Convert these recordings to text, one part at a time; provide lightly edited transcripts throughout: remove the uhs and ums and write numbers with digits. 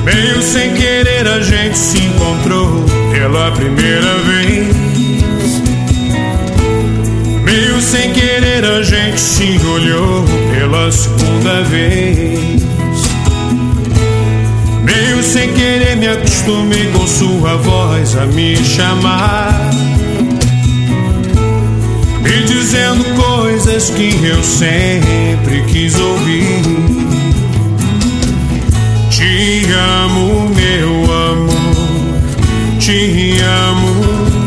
Meio sem querer a gente se encontrou pela primeira vez. Meio sem querer a gente se olhou pela segunda vez. Meio sem querer me acostumei com sua voz a me chamar, me dizendo coisas que eu sempre quis ouvir. Te amo, meu amor, te amo.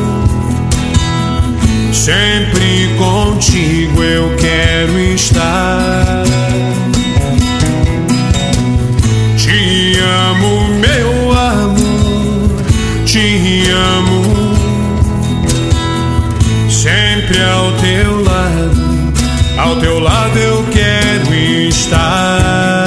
Sempre contigo eu quero estar. Te amo, meu amor, te amo. Sempre ao teu lado eu quero estar.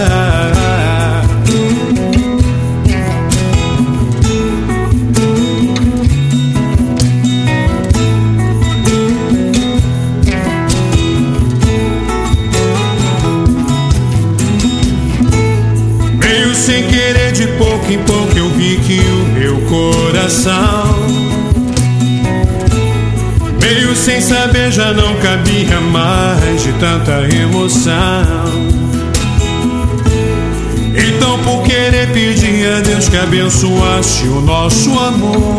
Sem querer, de pouco em pouco eu vi que o meu coração, meio sem saber, já não cabia mais de tanta emoção. Então, por querer, pedi a Deus que abençoasse o nosso amor.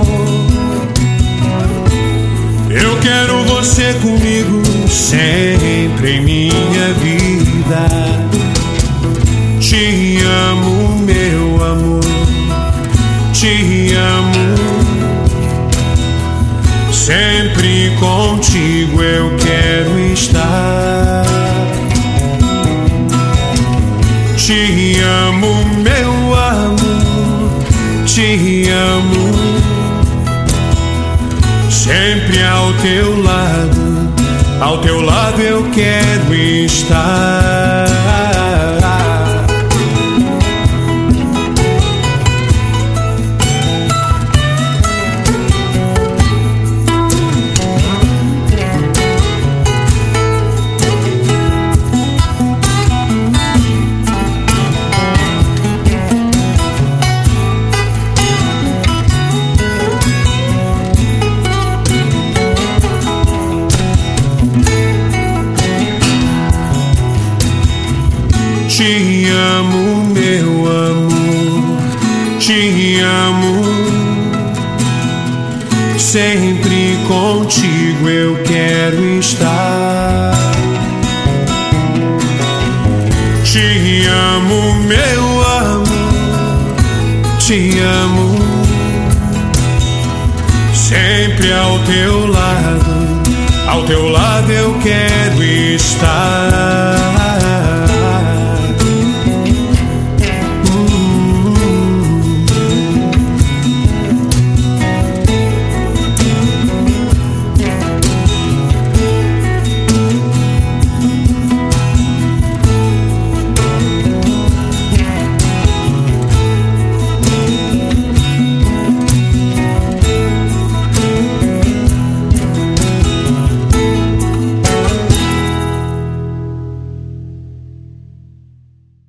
Eu quero você comigo sempre em minha vida. Te amo, meu amor, te amo. Sempre contigo eu quero estar. Te amo, meu amor, te amo. Sempre ao teu lado eu quero estar. Te amo, meu amor, te amo. Sempre contigo eu quero estar. Te amo, meu amor, te amo. Sempre ao teu lado eu quero estar.